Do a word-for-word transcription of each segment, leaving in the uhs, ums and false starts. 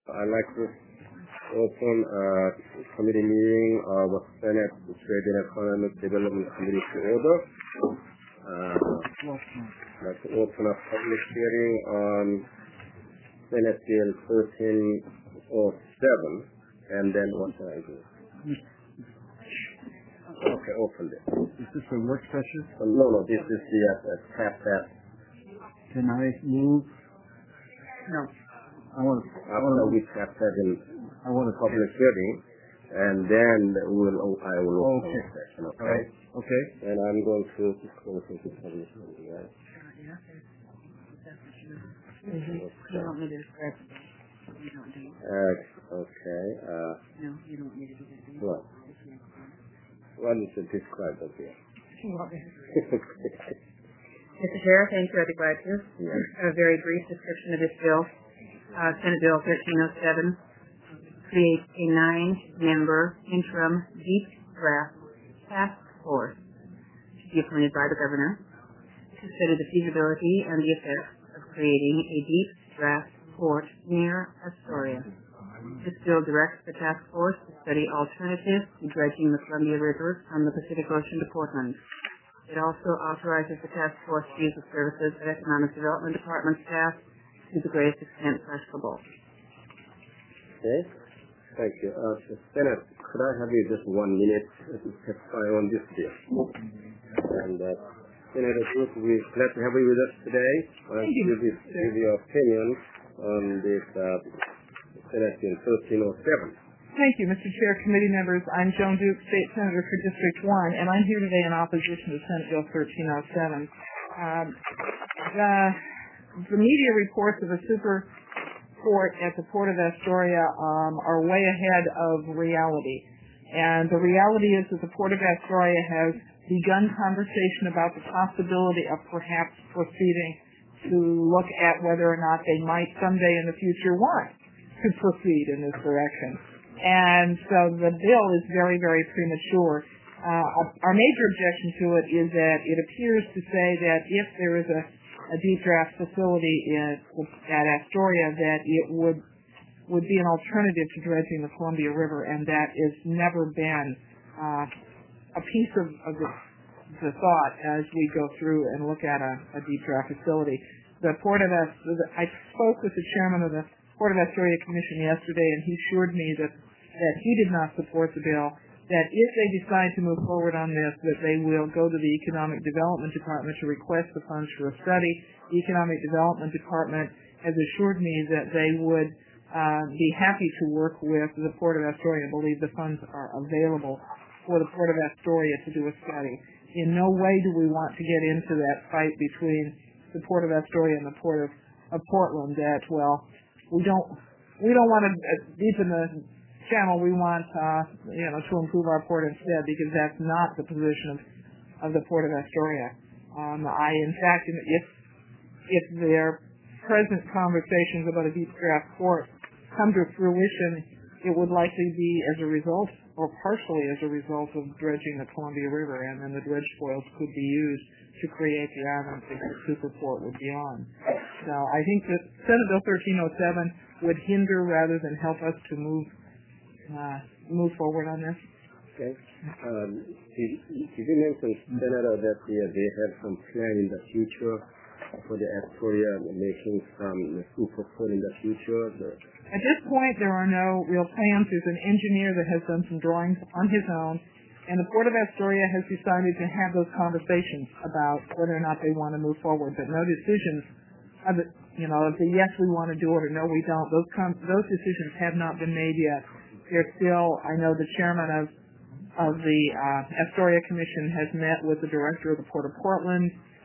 I'd like to open a committee meeting of Senate Trade and Economic Development Committee to order. Uh, I'd like to open a public hearing on Senate Bill thirteen oh seven, and then what should I do? Okay, open it. Is this a work session? Uh, no, no, this is the uh, tap tap. Can I move? No. I want to. After we tap that in I want to public hearing, and then we'll I will open Okay. the session. Okay. Right. Okay. And I'm going to disclose the public hearing. Right? You don't need to describe it. You don't do it. Uh, okay. Uh, No, you don't need to do that. do you? what? What is it described up here? You want me to- Mister Chair, thank you. I'd be glad to. Yes. A very brief description of this bill. Uh, Senate Bill thirteen oh seven creates a nine-member interim deep draft task force to be appointed by the governor to study the feasibility and the effects of creating a deep draft port near Astoria. This bill directs the task force to study alternatives to dredging the Columbia River from the Pacific Ocean to Portland. It also authorizes the task force to use the services of Economic Development Department staff to the greatest extent practicable. Okay. Thank you. Uh, Senate, could I have you just one minute to testify on this bill? And uh, Senator Cruz, we're glad to have you with us today. Uh, Thank you. Give, you- give your opinion on this uh, Senate Bill thirteen oh seven. Thank you, Mister Chair, committee members. I'm Joan Duke, State Senator for District one, and I'm here today in opposition to Senate Bill thirteen oh seven. Um, the, the media reports of a super port at the Port of Astoria um, are way ahead of reality. And the reality is that the Port of Astoria has begun conversation about the possibility of perhaps proceeding to look at whether or not they might someday in the future want to proceed in this direction. And so the bill is very, very premature. Uh, our major objection to it is that it appears to say that if there is a, a deep draft facility in, at Astoria, that it would would be an alternative to dredging the Columbia River, and that has never been uh, a piece of, of the, the thought as we go through and look at a, a deep draft facility. The Port of Astoria, I spoke with the chairman of the Port of Astoria Commission yesterday, and he assured me that that he did not support the bill, that if they decide to move forward on this, that they will go to the Economic Development Department to request the funds for a study. The Economic Development Department has assured me that they would uh, be happy to work with the Port of Astoria and believe the funds are available for the Port of Astoria to do a study. In no way do we want to get into that fight between the Port of Astoria and the Port of, of Portland that, well, we don't we don't want to deepen the channel. We want uh, you know to improve our port instead, because that's not the position of, of the Port of Astoria. Um, I, in fact, if if their present conversations about a deep draft port come to fruition, it would likely be as a result, or partially as a result, of dredging the Columbia River, and then the dredge spoils could be used to create the island that the superport would be on. So I think that Senate Bill thirteen oh seven would hinder rather than help us to move uh, move forward on this. Okay. Um, did, did you mention, Senator, that uh, they have some plan in the future for the Astoria making some superport in the future? The, At this point, there are no real plans. There's an engineer that has done some drawings on his own, and the Port of Astoria has decided to have those conversations about whether or not they want to move forward, but no decisions of it, you know, of the yes, we want to do it, or no, we don't. Those com- those decisions have not been made yet. They're still, I know the chairman of of the uh, Astoria Commission has met with the director of the Port of Portland,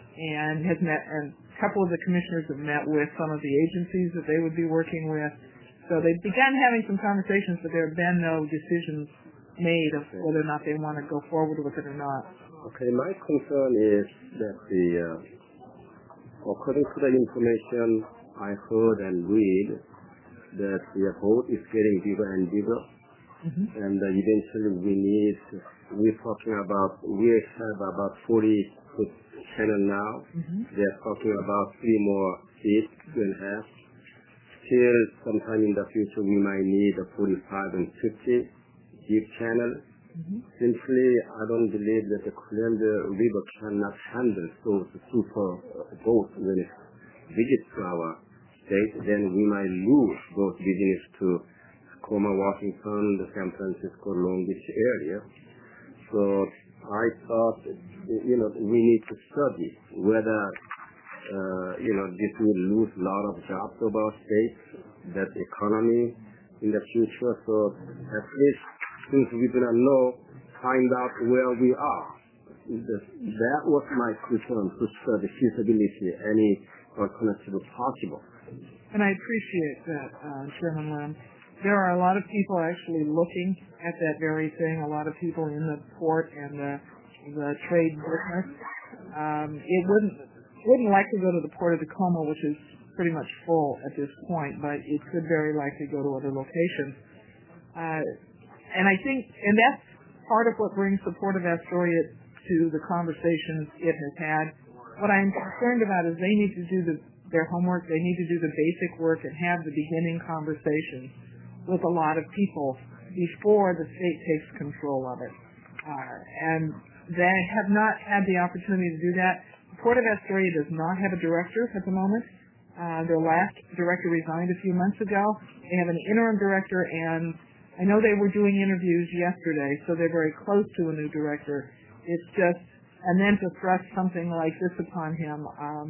and has met, and a couple of the commissioners have met with some of the agencies that they would be working with. So they've begun having some conversations, but there have been no decisions made of whether or not they want to go forward with it or not. okay, my concern is that the, uh, according to the information I heard and read, that the boat is getting bigger and bigger, mm-hmm. and uh, eventually we need, we're talking about, we have about forty foot channel now, mm-hmm. they're talking about three more feet, two and a half. until sometime in the future we might need a forty-five and fifty deep channel. Mm-hmm. Simply, I don't believe that the Columbia River cannot handle those super boats when it visits our state. Then we might lose those business to Tacoma, Washington, the San Francisco, Long Beach area. So I thought, you know, we need to study whether, uh, you know, this will lose a lot of jobs of our state, that economy in the future. So at least, since we do not know, find out where we are. That was my concern, to study feasibility, any alternative possible. And I appreciate that, uh, Chairman Lim. There are a lot of people actually looking at that very thing, a lot of people in the port and the, the trade business. Um, it wouldn't wouldn't likely go to the Port of Tacoma, which is pretty much full at this point, but it could very likely go to other locations. Uh, and I think, and that's part of what brings the Port of Astoria to the conversations it has had. What I'm concerned about is they need to do the, their homework, they need to do the basic work and have the beginning conversations with a lot of people before the state takes control of it. Uh, and they have not had the opportunity to do that. The Port of Astoria does not have a director at the moment. Uh, their last director resigned a few months ago. They have an interim director, and I know they were doing interviews yesterday, so they're very close to a new director. It's just, and then to thrust something like this upon him, um,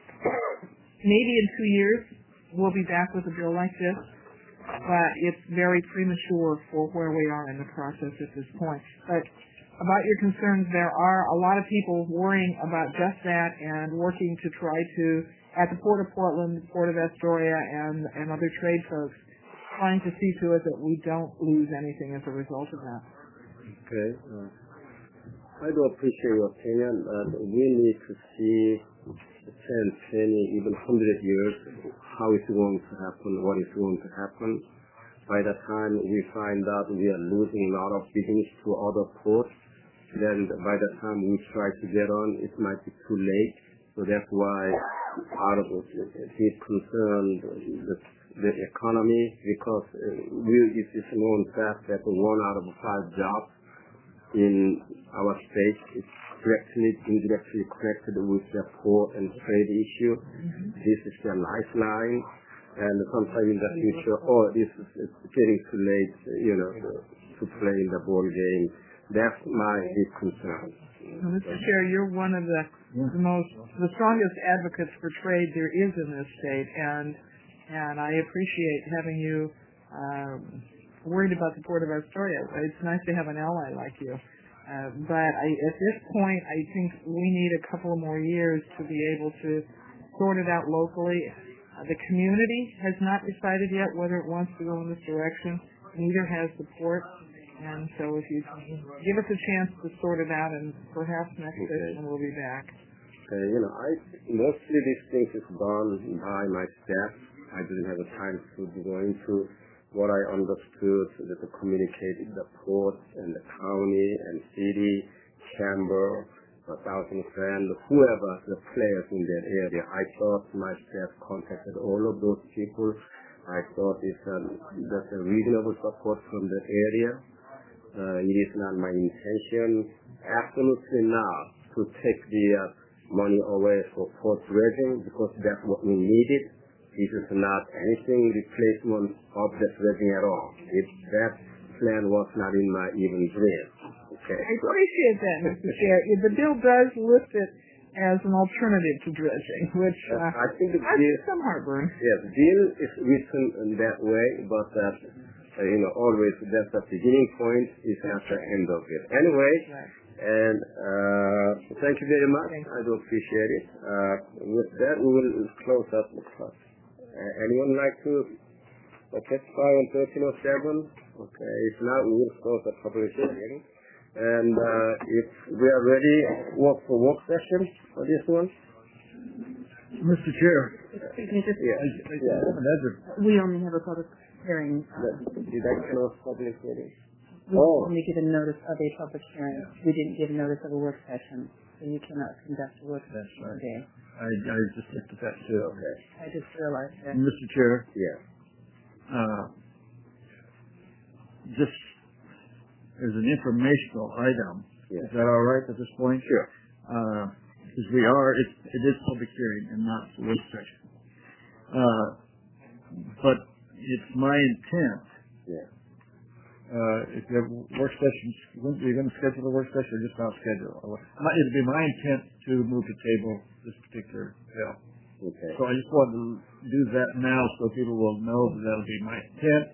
maybe in two years we'll be back with a bill like this, but it's very premature for where we are in the process at this point. But about your concerns, there are a lot of people worrying about just that and working to try to, at the Port of Portland, the Port of Astoria, and, and other trade folks, trying to see to it that we don't lose anything as a result of that. Okay. Uh, I do appreciate your opinion, but we need to see ten, twenty, even one hundred years how it's going to happen, what is going to happen. By the time we find out we are losing a lot of business to other ports, then by the time we try to get on, it might be too late. So that's why out of his concern, the, the economy, because uh, we, it is known fact that one out of five jobs in our state is directly, indirectly connected with the port and trade issue. Mm-hmm. This is their lifeline. And sometime in the future, oh, this is it's getting too late, you know, to play in the ball game. That's my big concern. Well, Mister Chair, you're one of the, the most, the strongest advocates for trade there is in this state, and and I appreciate having you um, worried about the Port of Astoria. It's nice to have an ally like you. Uh, but I, at this point, I think we need a couple of more years to be able to sort it out locally. Uh, the community has not decided yet whether it wants to go in this direction. Neither has the port. And so if you give us a chance to sort it out, and perhaps next okay. session we'll be back. Okay, you know, I mostly these things is done by my staff. I didn't have the time to go into what I understood that to communicate with the port and the county and city, chamber, a thousand friends, whoever the players in that area. I thought my staff contacted all of those people. I thought it's a, that's a reasonable support from that area. Uh, it is not my intention absolutely not to take the uh, money away for port dredging, because that's what we needed. This is not anything replacement of the dredging at all. If that plan was not in my even dream. Okay. I appreciate that, Mister Chair. The bill does list it as an alternative to dredging, which uh, I think the has deal, some heartburn. Yes, the deal is written in that way, but uh, uh, you know, always that's the beginning point is at the end of it. Anyway, right. and uh, thank you very much. I do appreciate it. Uh, with that, we will close up the class. Uh, anyone like to uh, testify on thirteen oh seven? Okay, if not, we will close the public hearing. And uh, if we are ready, work for work session for this one. Mister Chair, Excuse me, just, Yeah. I, I, I haven't had the we only have a public hearing. Did I close public hearing? We Oh. only give a notice of a public hearing. We didn't give notice of a work session, so you cannot conduct a work session right. today. I, I just looked at that too. Okay. I just realized that. Mister Chair, Yeah. uh, just as an informational item. Yeah. Is that all right at this point? Sure. Uh, because we are, it, it is public hearing and not a work session. Uh, but it's my intent, Yeah. uh, if you have work sessions, when you're going to schedule a work session or just not schedule? My, it'd be my intent to move the table this particular bill. Okay. So I just wanted to do that now so people will know that that'll be my intent.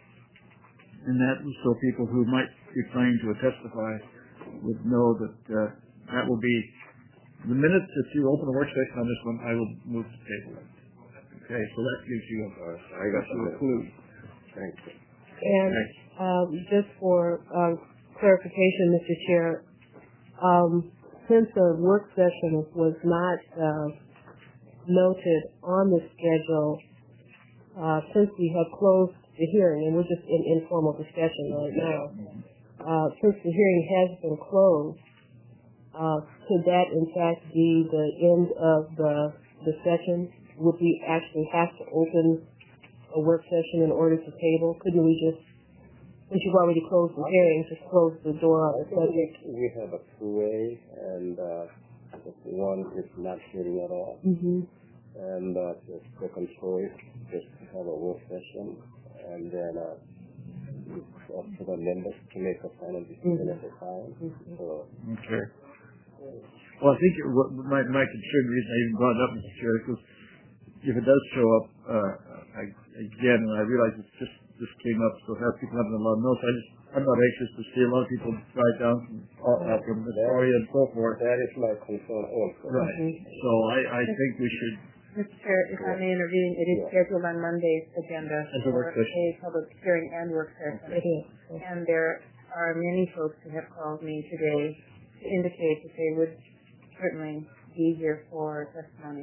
And that so people who might be planning to testify would know that uh, that will be the minute that you open a work session on this one, I will move the table. Okay, so that gives you a, Uh, I got you a you. clue. Thank you. And um, just for uh, clarification, Mister Chair, um, since the work session was not uh, noted on the schedule, uh, since we have closed the hearing, and we're just in informal discussion right now, uh, since the hearing has been closed, uh, could that in fact be the end of the, the session? Would we actually have to open a work session in order to table? Couldn't we just, since you've already closed the hearing, just close the door on the subject? We have a two-way, and uh, one is not hearing at all. Mm-hmm. And uh, the second choice is to have a work session, and then uh, it's up to the members to make a final decision Mm-hmm. at the time. Mm-hmm. So, Okay. Well, I think it, what my, my concern, the reason I even brought it up, Mister Chair, is if it does show up uh, I, again, and I realize it's just this came up, so have people having a lot of notes. I just, I'm not anxious to see a lot of people drive down from, uh, from Victoria and so forth. that is my concern also. Right. So I, I think we should. Mister Chair, if I may intervene, it is Yeah. scheduled on Monday's agenda As a work for session. a public hearing and work session. It is. And there are many folks who have called me today to indicate that they would certainly be here for testimony.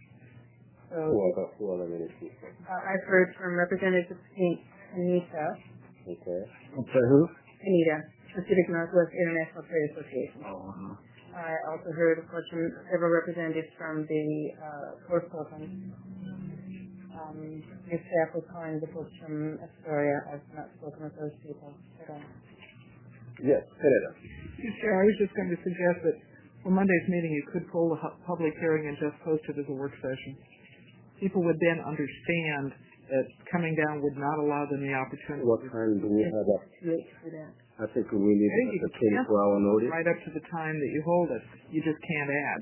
So Who are the, who are the many people? uh, I've heard from Representative Anita, Okay. I'm sorry, who? Anita, Pacific Northwest International Trade Association. Oh, uh-huh. I also heard, of course, from several representatives from the uh, Port Fulton. Um, your staff was calling the folks from Astoria. I've not spoken with those people at all. Yes, Senator. Mister Chair, I was just going to suggest that for Monday's meeting, you could pull the hu- public hearing and just post it as a work session. People would then understand that coming down would not allow them the opportunity. What time do we have that? Too late for that. I think we need I think you a can twenty-four hour notice. right up to the time that you hold it. You just can't add.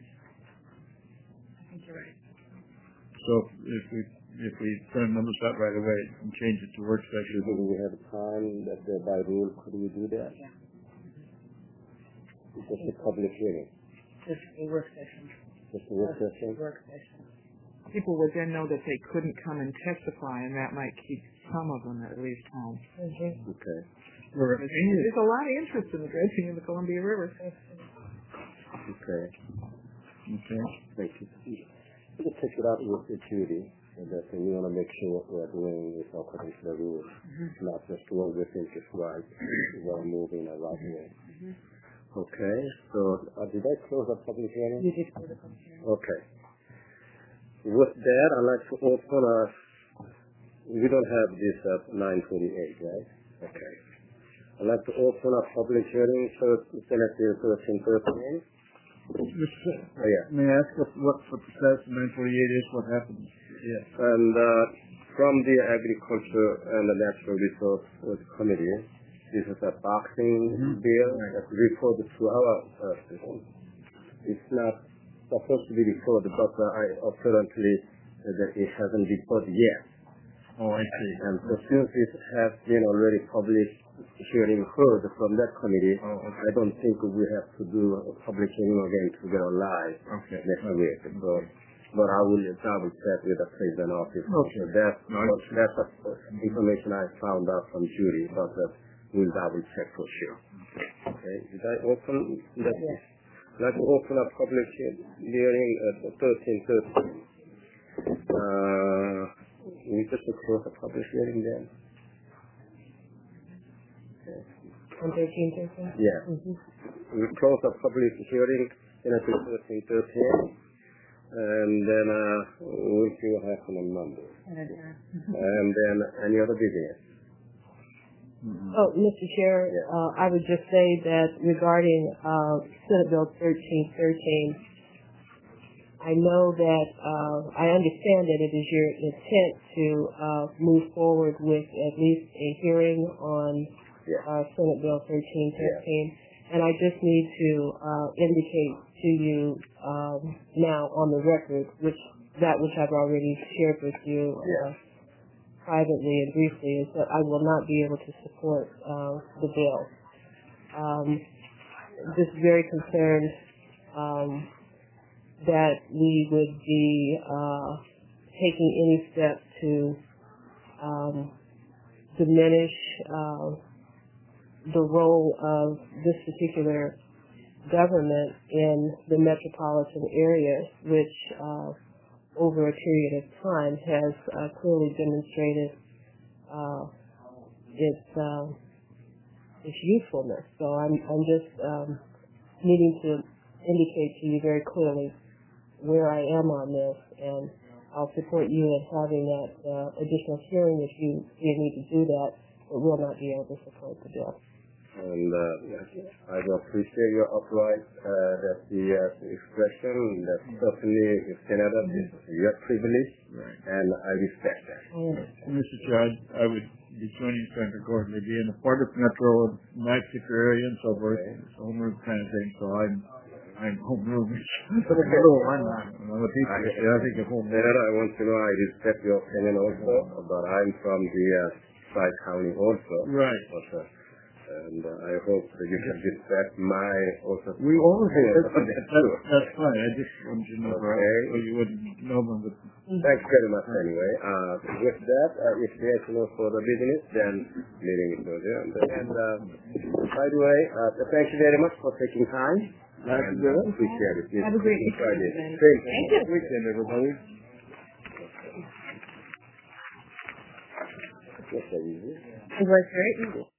I think you're right. So if we if we turn numbers out right away and change it to work Do session, you think we have time that uh, by rule could we do that? Yeah. It's just a public hearing. Just a work session. Just a work Just a session. work session. People would then know that they couldn't come and testify, and that might keep some of them at least home. Mm-hmm. Okay. we're There's a lot of interest in the dredging of the Columbia River. Okay. okay. Thank you. We'll take it out with the Judy, and that we want to make sure what we're doing is according to the rules, Mm-hmm. not just what we think is right while moving a right way. Mm-hmm. Okay. So uh, did I close the public hearing? You did for the public hearing. Okay. With that, I'd like to open a, we don't have this at nine twenty-eight, right? Okay. I'd like to open a public hearing for Senate Bill thirteen thirteen. Mister Oh, yeah. May I ask what, what the process in nine forty-eight is? What happens? Yes. And uh, from the Agriculture and the Natural Resource Committee, this is a boxing Mm-hmm. bill Right. that's reported to our uh, system. It's not supposed to be reported, but uh, I apparently uh, that it hasn't reported yet. Oh, I see. And so since it has been already published, hearing heard from that committee, Oh, okay. I don't think we have to do a public hearing again to get a live Okay. next week. So, but I will double check with the president office. Okay. So that's, No, I- that's the information I found out from Judy, but uh, we'll double check for sure. Okay. Did I open that? Yes. I'd like to open a public hearing at thirteen thirteen. Uh, we just close the public hearing then. Okay. On thirteen thirteen? Yeah. Mm-hmm. We close the public hearing in thirteen thirteen. and then uh, we'll see what happens on Monday. And then any other business? Oh, Mister Chair, Yeah. uh, I would just say that regarding uh, Senate Bill thirteen thirteen, I know that uh, I understand that it is your intent to uh, move forward with at least a hearing on Yeah. uh, Senate Bill thirteen thirteen, Yeah. and I just need to uh, indicate to you um, now on the record, which that which I've already shared with you. Uh, Yeah. privately and briefly, is that I will not be able to support uh, the bill. Um, just very concerned um, that we would be uh, taking any step to um, diminish uh, the role of this particular government in the metropolitan area, which uh, over a period of time has uh, clearly demonstrated uh, its uh, its usefulness. So I'm I'm just um, needing to indicate to you very clearly where I am on this, and I'll support you in having that uh, additional hearing if you you need to do that, but will not be able to support the bill. And uh, I will appreciate your upright uh, that the uh, expression that certainly is Canada is your privilege, Right. and I respect that. Mister Chair, I, I would be joining Senator Gordon. They'd be in the part of Metro, my particular area, and so forth. Okay. It's a homeroom kind of thing. So I'm I'm homeroom. I'm not. I'm a teacher. I, Yeah, I think of home. Senator, I want to know I respect your opinion also, but I'm from the uh, Tri-County also. Right. But, uh, and uh, I hope that you can respect my also. We always that's, that's, that's, that's fine. I just wanted you to know Okay. okay. so you wouldn't know them. But Thanks very much anyway. Uh, with that, uh, if there's no further business, then meeting is over. And, and uh, by the way, uh, thank you very much for taking time. Nice and to do it. Appreciate it. Have a great Friday. weekend. Thank Thank you. you. weekend, everybody. Yes, sir, easy. It was very easy.